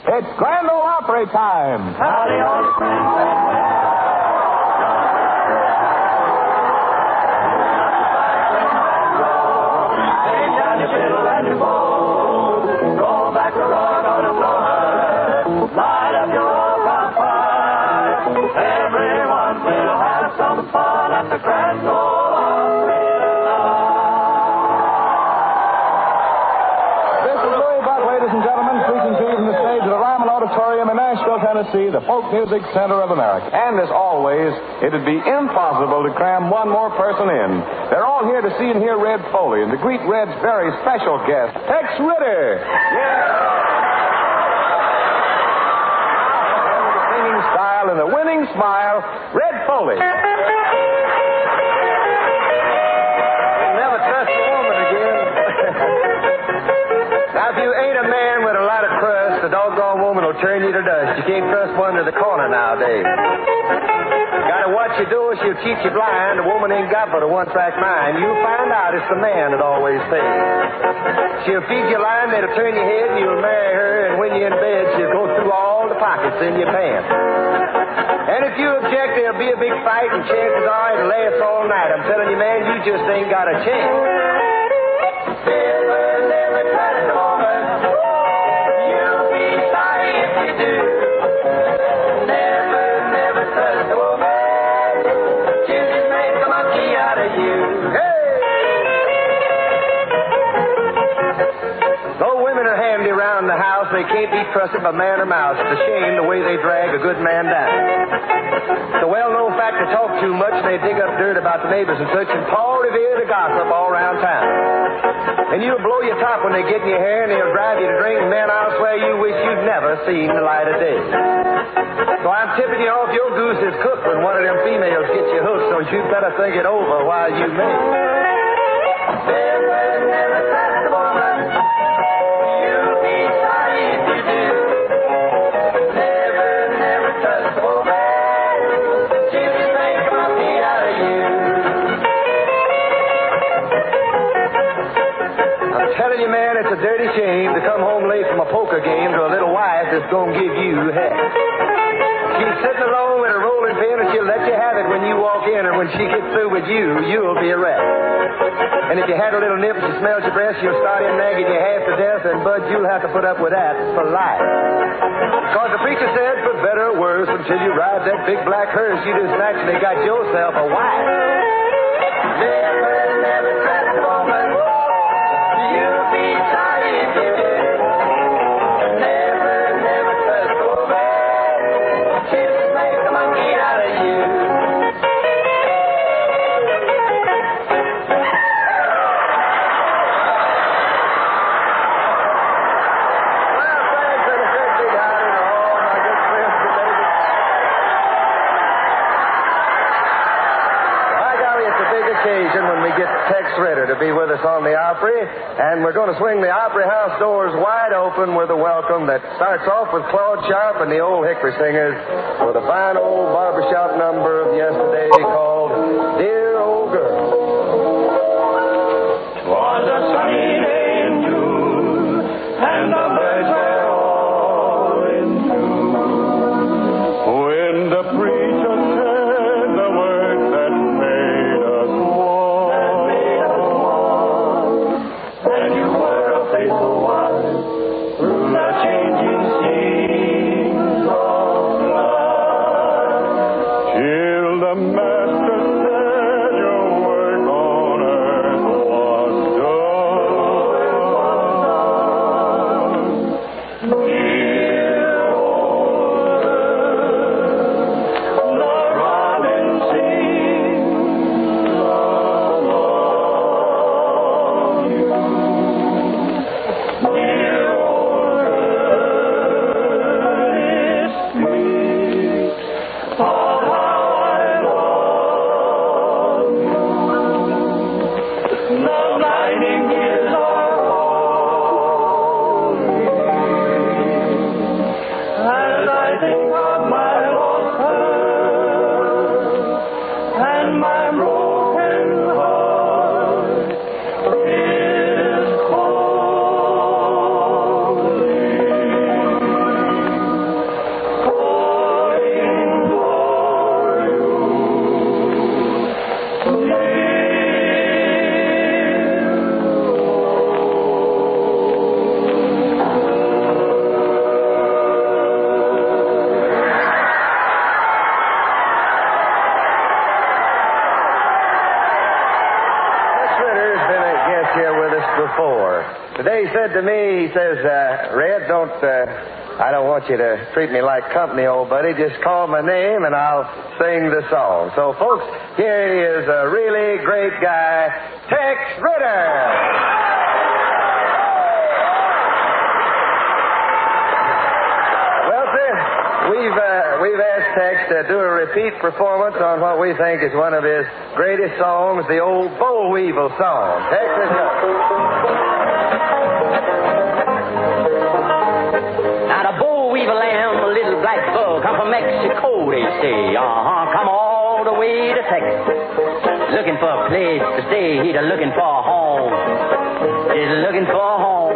It's Grand Ole Opry time. Howdy, old friends. Light up your bonfire. Everyone will have some fun at the Grand Ole Opry tonight. This is Louis Buck, ladies and gentlemen, speaking to you from the stage of the Ryman Auditorium in Nashville, Tennessee, the folk music center of America. And as always, it would be impossible to cram one more person in. They're all here to see and hear Red Foley and to greet Red's very special guest, Tex Ritter. Yeah. Style and a winning smile, Red Foley. You'll never trust a woman again. Now, if you ain't a man with a lot of crust, the doggone woman will turn you to dust. You can't trust one to the corner nowadays. Gotta watch you do, she'll cheat you blind. A woman ain't got but a one-track mind. You'll find out it's the man that always pays. She'll feed you line, that'll turn your head, and you'll marry her, and when you're in bed, she'll go through all the pockets in your pants. And if you object, there'll be a big fight, and chances are it'll last all night. I'm telling you, man, you just ain't got a chance. Never trust a woman. You'll be sorry if you do. Never trust a woman. She'll just make a monkey out of you. Hey! Though women are handy around the house, they can't be trusted by man or mouse. It's a shame the way they drag a good man down. It's a well-known fact they talk too much and they dig up dirt about the neighbors and such, and Paul Revere the gossip all around town. And you'll blow your top when they get in your hair and they'll drive you to drink, and man, I'll swear you wish you'd never seen the light of day. So I'm tipping you off, your goose is cooked when one of them females gets you hooked, so you better think it over while you may. Never trust a woman. You'll be sorry if you do. Never trust a woman. She'll just make a monkey out of you. I'm telling you, man, it's a dirty shame to come home late from a poker game to a little wife that's gonna give you heck. She's sitting alone with a rolling pin and she'll let you have it when you walk in, and when she gets through with you, you'll be a wreck. And if you had a little nip and she smells your breath, she'll start in nagging you half to death, and Bud, you'll have to put up with that for life. Because the preacher said, for better or worse, until you ride that big black hearse, you just naturally got yourself a wife. Never trust a woman. You'll be sorry if you do. Never trust a woman. She'll just make a monkey out of you. When we get Tex Ritter to be with us on the Opry, and we're going to swing the Opry House doors wide open with a welcome that starts off with Claude Sharp and the Old Hickory Singers with a fine old barbershop number of yesterday called Dear Old Girl. 'Twas a sunny day in June, and the birds were all in tune. When the preacher said the words that made us one, and you were a faithful one through the changing seas of life, till the master said to me, he says, Red, I don't want you to treat me like company, old buddy. Just call my name and I'll sing the song. So, folks, here he is, a really great guy, Tex Ritter. We've asked Tex to do a repeat performance on what we think is one of his greatest songs, the old Boll Weevil song. Tex, let's go. Now the Boll Weevil am a little black bug, come from Mexico, they say. Come all the way to Texas, looking for a place to stay. He's looking for a home. He's looking for a home.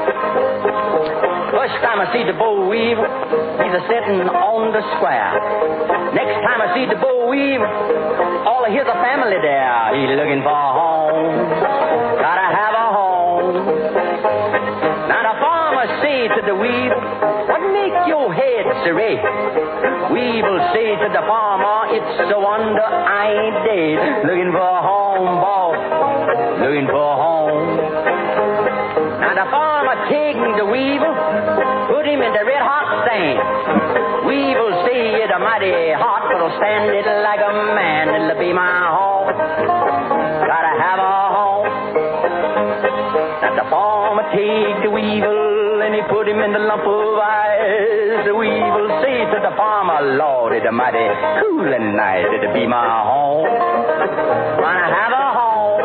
First time I see the Boll Weevil, he's a-sitting on the square. Next time I see the Boll Weevil, all of his family there. He's looking for a home. Gotta have a home. Now the farmer say to the Weevil, what make your head so red? Weevil say to the farmer, it's so wonder I ain't dead. Looking for a home, boy. Looking for a home. Now the farmer take the Weevil, put him in the red hot sand. Weevil say it's a mighty hot, but I'll stand it like a man. It'll be my home. Gotta have a home. Now the farmer take the Weevil and he put him in the lump of ice. The Weevil say to the farmer, Lord, it's a mighty cool and nice. It'll be my home. Wanna have a home.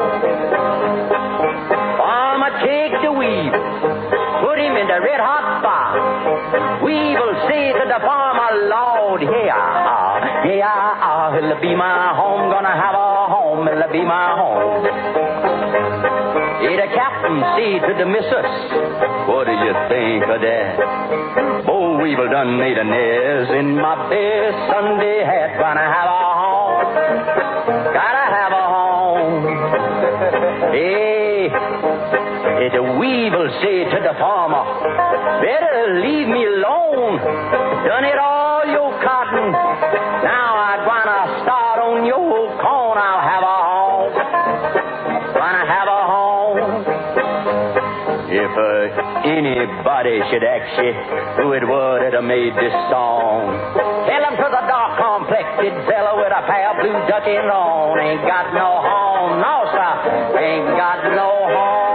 Farmer take the Weevil, put him in the red hot fire. Weevil say to the farmer, Lord, here I are, it'll be my home. Gonna have a home, it'll be my home. Hey, the captain say to the missus, what do you think of that? Boll Weevil done made a nest in my best Sunday hat. Gonna have a home. Gotta have a home. Hey, the Weevil say to the farmer, better leave me alone. Done it all your cotton. Now I'm gonna start on your corn. I'll have a home. Gonna have a home. If anybody should ask you who it was that made this song, tell them to the dark-complected fella with a pair of blue ducking on. Ain't got no home, no sir. Ain't got no home.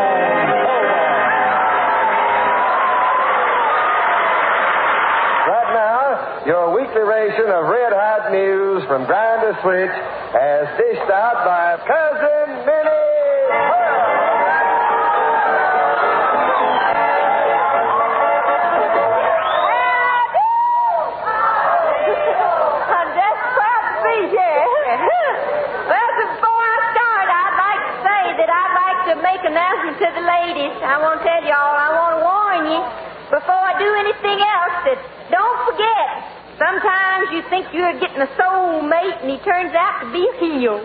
Your weekly ration of red hot news from Grinder Switch as dished out by Cousin Minnie. I'm just proud to be here. Well, before I start, I'd like to say that I'd like to make an announcement to the ladies. I want to tell y'all, I want to warn you before I do anything else that don't forget. Sometimes you think you're getting a soulmate, and he turns out to be a heel.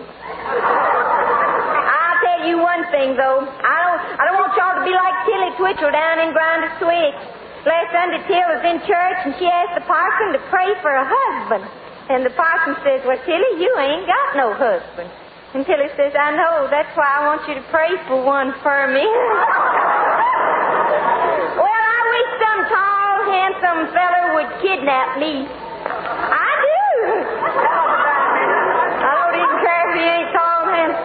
I'll tell you one thing, though. I don't want y'all to be like Tilly Twitchell down in Grinder Switch. Last Sunday, Till was in church, and she asked the parson to pray for a husband. And the parson says, well, Tilly, you ain't got no husband. And Tilly says, I know. That's why I want you to pray for one for me. Well, I wish some tall, handsome feller would kidnap me. I do. I don't even care if he ain't tall and handsome.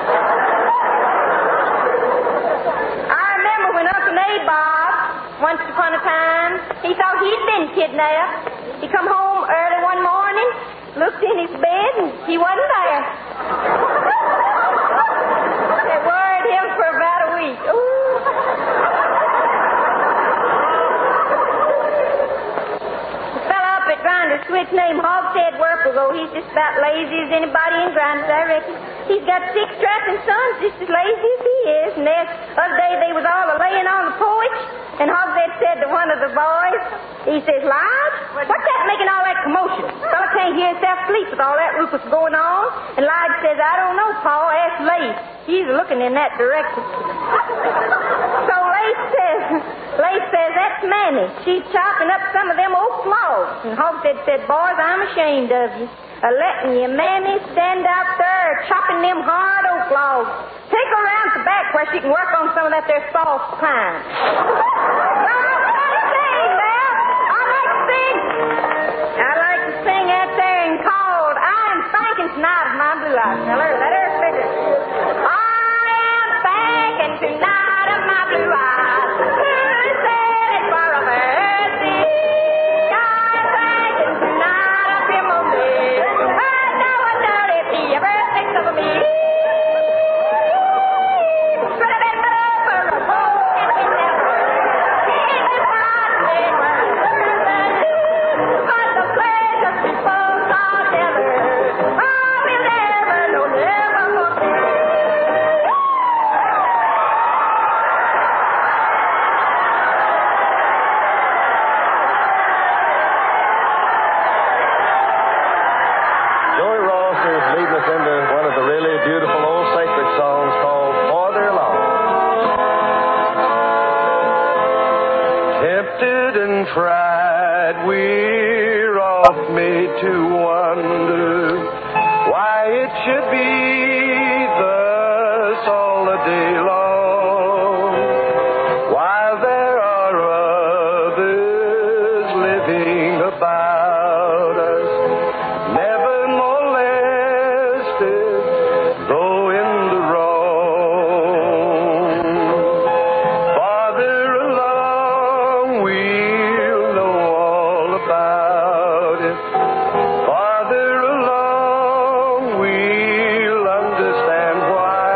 I remember when Uncle Nabob, once upon a time, he thought he'd been kidnapped. He come home early one morning, looked in his bed, and he wasn't there. They worried him for about a week. Ooh. Grinder Switch named Hogshead Werpelgo. He's just about lazy as anybody in Grinders, I reckon. He's got 6 strapping sons just as lazy as he is. And the other day they was all laying on the porch, and Hogshead said to one of the boys, he says, Lige, what's that making all that commotion? Fella can't hear himself sleep with all that ruckus going on. And Lige says, I don't know, Pa. Ask Lace. He's looking in that direction. So Lace says, that's Mammy. She's chopping up some of them oak logs. And Hogshead said, boys, I'm ashamed of you. Letting your Mammy stand out there chopping them hard oak logs. Take her out down at the back where she can work on some of that there false pine. I like to sing out there and called I'm thinking tonight of my blue eyes. Tell her, let her figure. I am thinking tonight of my blue eyes. Who said it for a mercy? I'm thinking tonight of him only. I know I know if he ever thinks of me. Tried, we're oft made to wonder why it should be thus all the day long, while there are others living about us, never molested, though in the wrong. Farther along we'll know all about it. Farther along we'll understand why.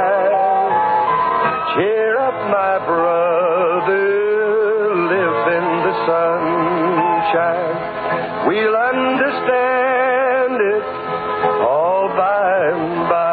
Cheer up, my brother, live in the sunshine. We'll understand it all by and by.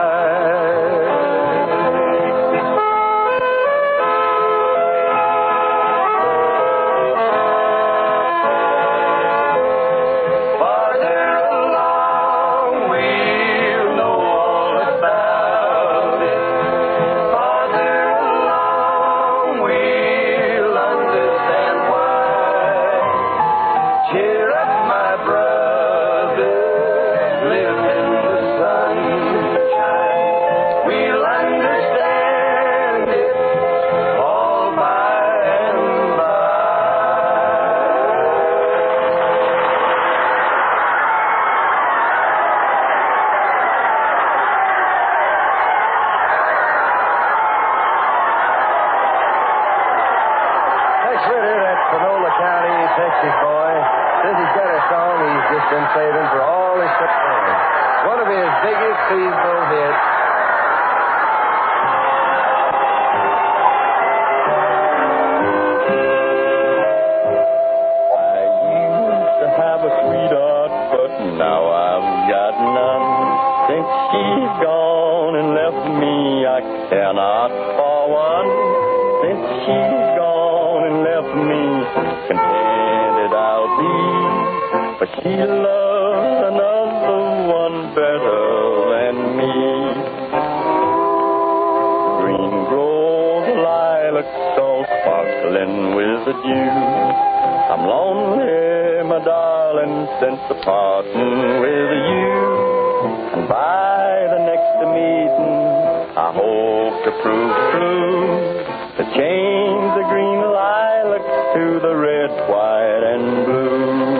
Farther along, we'll know all about it. Farther along, we'll understand why. Cheer up, my brother, live in the sunshine. We'll understand it all by and by. Tex Ritter, that's Panola County, Texas boy. Says he's got a song he's just been saving for all his friends. One of his biggest seasonal hits. I used to have a sweetheart, but now I've got none. Since she's gone and left me, I cannot for one. Since she's gone and left me, contented I'll be. But she loves another one better than me. Green grows the lilacs all sparkling with the dew. I'm lonely, my darling, since the parting with you. And by the next meeting, I hope to prove true, to change the green lilacs to the red, white, and blue.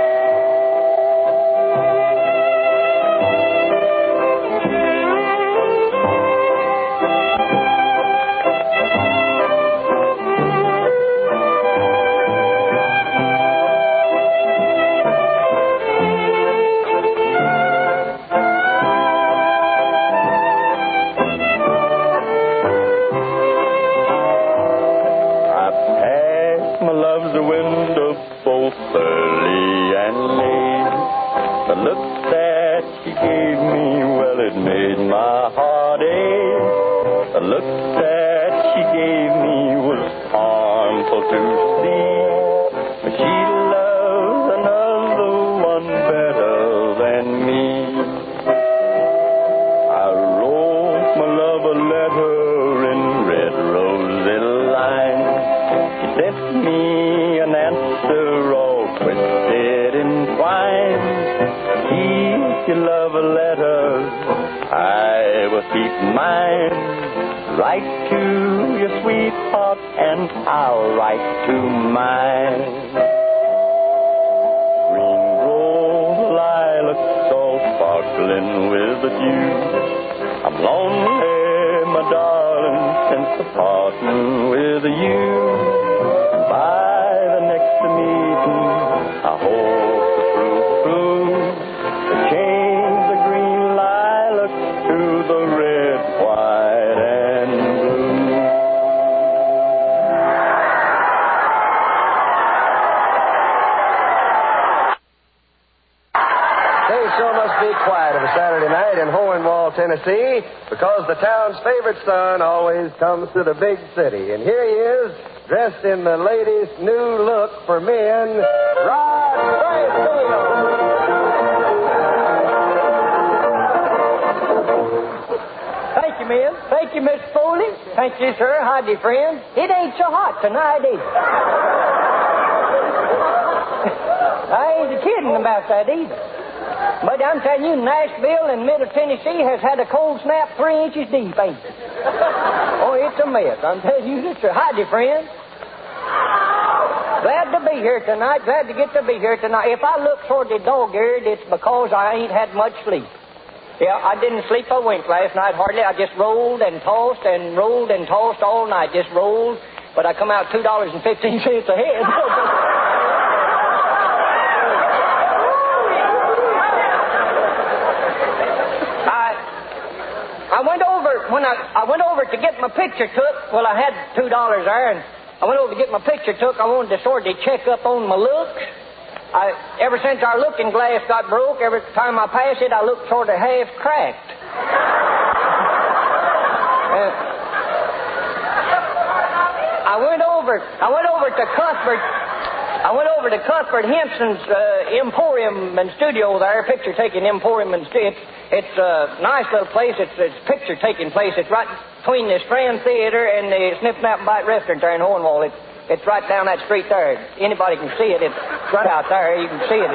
I passed my love's a window both early and late. The look that she gave me, well, it made my heart ache. The look that she gave me was harmful to see. But she loves another one better than me. I wrote my love a letter in red rosy lines. She sent me an answer all twisted and twined. Keep your love a letter, I will keep mine. Write to your sweetheart and I'll write to mine. Green grows lilacs all sparkling with the dew. I'm lonely, my darling, since the parting with you. By the next meeting, I hope to prove true to change the green lilac to the red, white, and blue. They sure must be quiet of a Saturday night in Hohenwald, Tennessee, because the town's favorite son always comes to the big city. And here he is, dressed in the latest new look for men, Rod Brastilio. Thank you, Miss. Thank you, Miss Foley. Thank you, sir. Howdy, friend. It ain't so hot tonight, is it? I ain't kidding about that either. But I'm telling you, Nashville and Middle Tennessee has had a cold snap 3 inches deep, ain't it? Oh, it's a mess. I'm telling you, sir. Howdy, friend. Glad to be here tonight. Glad to get to be here tonight. If I look sort of dog-eared, it's because I ain't had much sleep. Yeah, I didn't sleep a wink last night, hardly. I just rolled and tossed and rolled and tossed all night. Just rolled. But I come out $2.15 ahead. I went over to get my picture took. Well, I had $2 there, and I went over to get my picture took. I wanted to sort of check up on my looks. Ever since our looking glass got broke, every time I pass it, I look sort of half cracked. I went over to Cuthbert. I went over to Cuthbert Hempson's Emporium and studio there, picture-taking Emporium and studio. It's a nice little place. It's a picture-taking place. It's right between the Strand Theater and the Snip Snap Bite Restaurant there in Hohenwald. It's right down that street there. Anybody can see it. It's right out there. You can see it.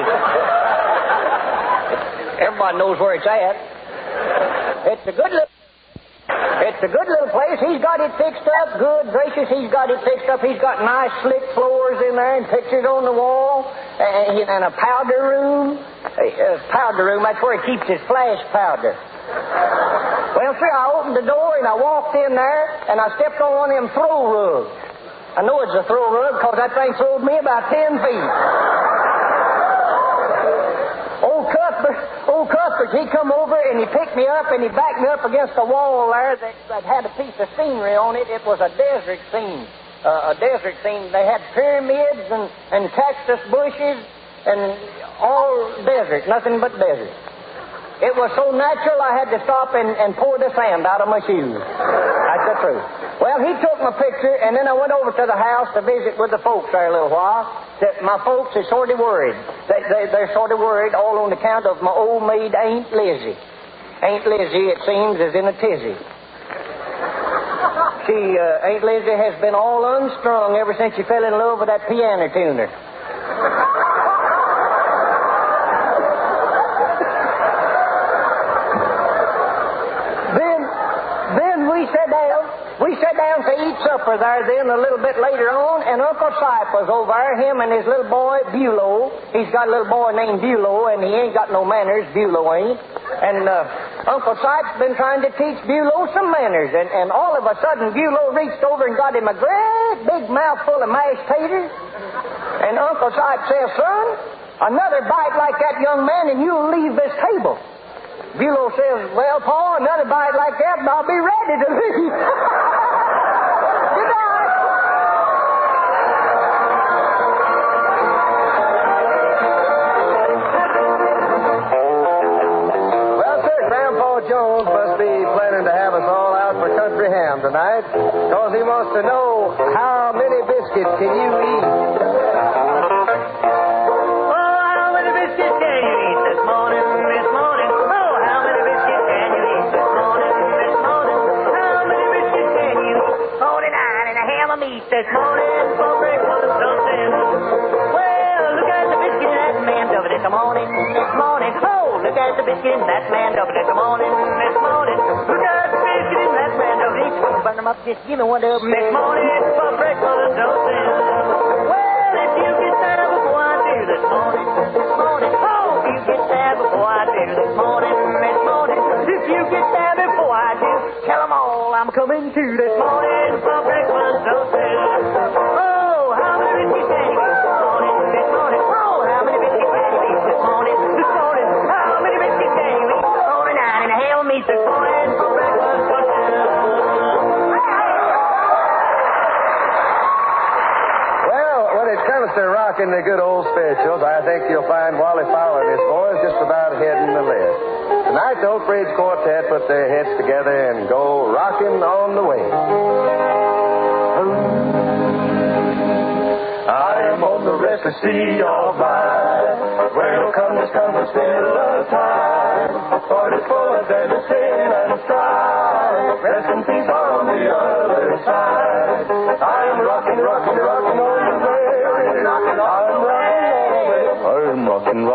Everybody knows where it's at. It's a good little place. He's got it fixed up. Good gracious, he's got it fixed up. He's got nice slick floors in there and pictures on the wall and a powder room. Powder room, that's where he keeps his flash powder. Well, sir, I opened the door and I walked in there and I stepped on one of them throw rugs. I know it's a throw rug because that thing throwed me about 10 feet. Old Cuthbert, he come over and he picked me up and he backed me up against the wall there that had a piece of scenery on it. It was a desert scene. They had pyramids and cactus bushes and all desert, nothing but desert. It was so natural I had to stop and pour the sand out of my shoes. That's the truth. Well, he took my picture, and then I went over to the house to visit with the folks there a little while. My folks are sort of worried. They're sort of worried all on account of my old maid, Aunt Lizzie. Aunt Lizzie, it seems, is in a tizzy. Aunt Lizzie has been all unstrung ever since she fell in love with that piano tuner. We sat down to eat supper there then a little bit later on, and Uncle Sipe was over there, him and his little boy, Bulow. He's got a little boy named Bulow, and he ain't got no manners, Bulow ain't. And Uncle Sipe's been trying to teach Bulow some manners, and all of a sudden Bulow reached over and got him a great big mouthful of mashed taters. And Uncle Sipe says, "Son, another bite like that young man and you'll leave this table." Bulow says, "Well, Pa, another bite like that and I'll be ready to leave." Good night. Well, sir, Grandpa Jones must be planning to have us all out for country ham tonight, because he wants to know how many biscuits can you eat. This morning for breakfast something. Well, look at the biscuit in that man of it this morning. Oh, look at the biscuit in that man of it this morning. Look at the biscuit in that man of Rich, burn them up. Just give me one of them. This morning for breakfast, don't sin. Well, if you get there before I do this morning, oh, if you get there before I do this morning, if you get there before I do, tell them all I'm coming to this morning for breakfast, don't sin. Oh, how many biscuits can you eat this morning? Oh, how many biscuits can you eat this morning? How many biscuits can you eat? 49 and a hell meat this morning for breakfast, don't sin. When it comes to rocking the good old spirituals, I think you'll find Wally Fowler and his boys just about heading the list. Tonight, the Oak Ridge Quartet put their heads together and go rocking on the way. I am on the restless sea of life, where no comers come to steal the time. For it's full of deadly sin and strife. Rest in peace on the other side. I am rocking on the way. I'm rocking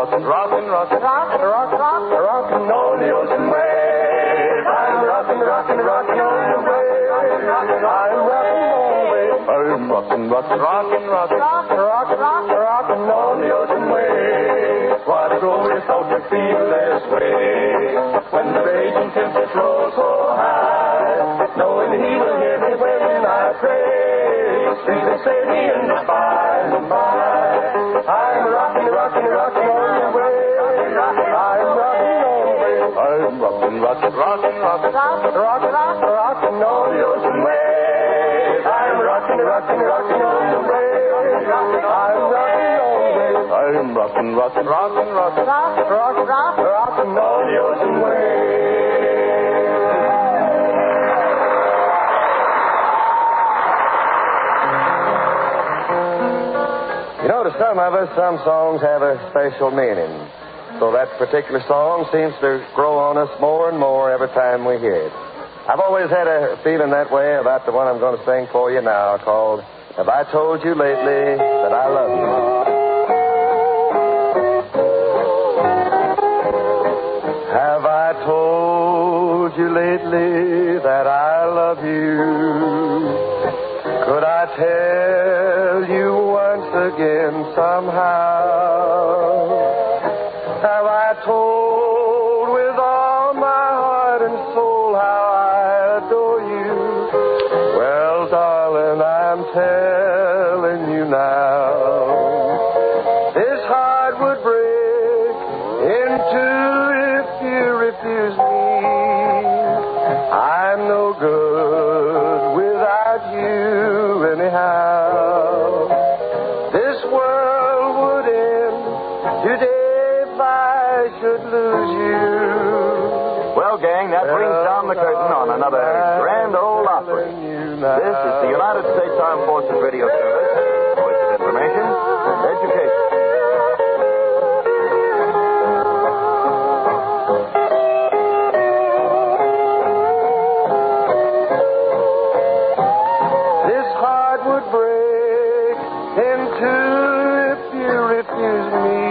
on the ocean wave. I'm rocking on the wave. I'm rocking on the ocean wave. What a glorious thought to feel this way. When the raging tempest rolls so high, knowing He will hear me when I pray. Sweet and save me in the by and by. I'm rocking on the wave. I'm rocking on the ocean wave. I'm rocking on the wave. I'm rocking on the ocean wave. You know, to some of us, some songs have a special meaning. So that particular song seems to grow on us more and more every time we hear it. I've always had a feeling that way about the one I'm going to sing for you now, called Have I Told You Lately That I Love You? Have I told you lately that I love you? Could I tell you once again somehow? Have I told with all my heart and soul how I adore you? Well, darling, I'm telling you now. This heart would break in two if you refuse me. I'm no good without you anyhow. This world would end today if I should lose you. Well, gang, that brings down the curtain on another grand old opera. This is the United States Armed Forces Radio Service, voice of information and education. This heart would break in two if you refuse me.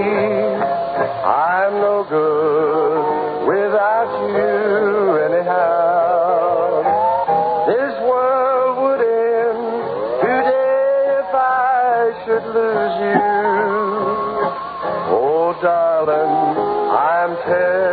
I'm no good without you anyhow. This world would end today if I should lose you. Oh, darling, I'm telling